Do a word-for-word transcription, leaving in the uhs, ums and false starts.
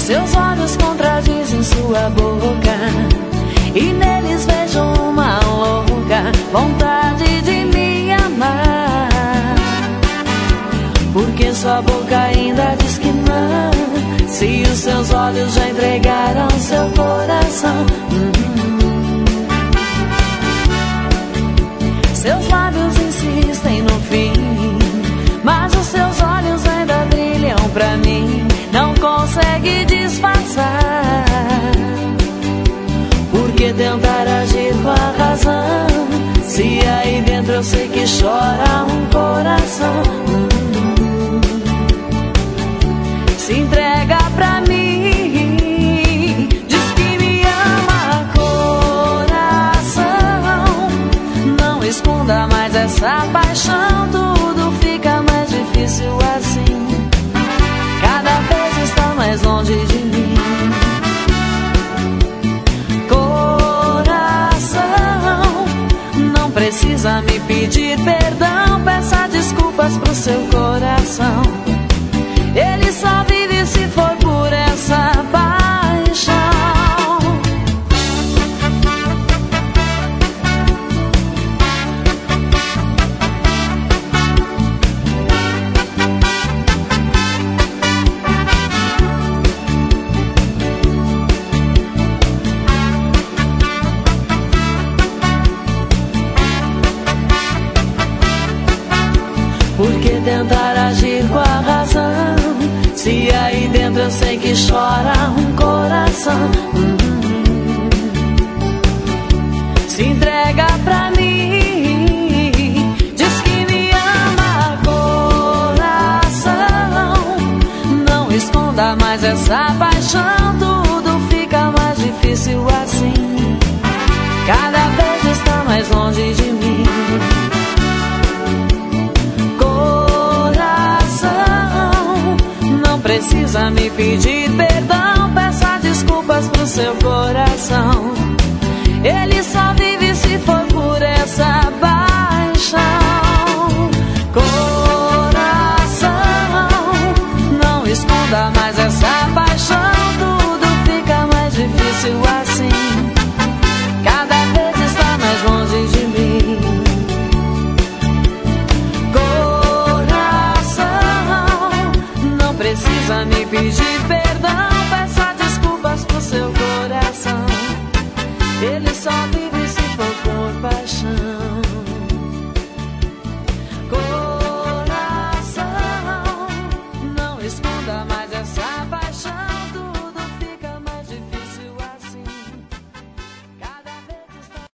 Seus olhos contradizem sua boca e neles vejo uma louca vontade de me amar. Porque sua boca ainda diz que não, se os seus olhos já entregaram seu coração. Hum. Seus lábios insistem no fim, mas os seus olhos ainda brilham pra mim. Não consegue disfarçar. Por que tentar agir com a razão, se aí dentro eu sei que chora um coração? Hum. Se entrega pra mim, diz que me ama, coração. Não esconda mais essa paixão, tudo fica mais difícil assim. Cada vez está mais longe de mim. Coração, não precisa me pedir perdão, peça desculpas pro seu coração. Ele só vive se for por essa paixão. Por que tentar agir com a razão, se aí dentro eu sei que chora um coração? Hum. Se entrega pra mim, diz que me ama, coração. Não esconda mais essa paixão, tudo fica mais difícil assim. Cada vez está mais longe de mim. Precisa me pedir perdão, peça desculpas pro seu coração. Ele só vive se for por essa paixão.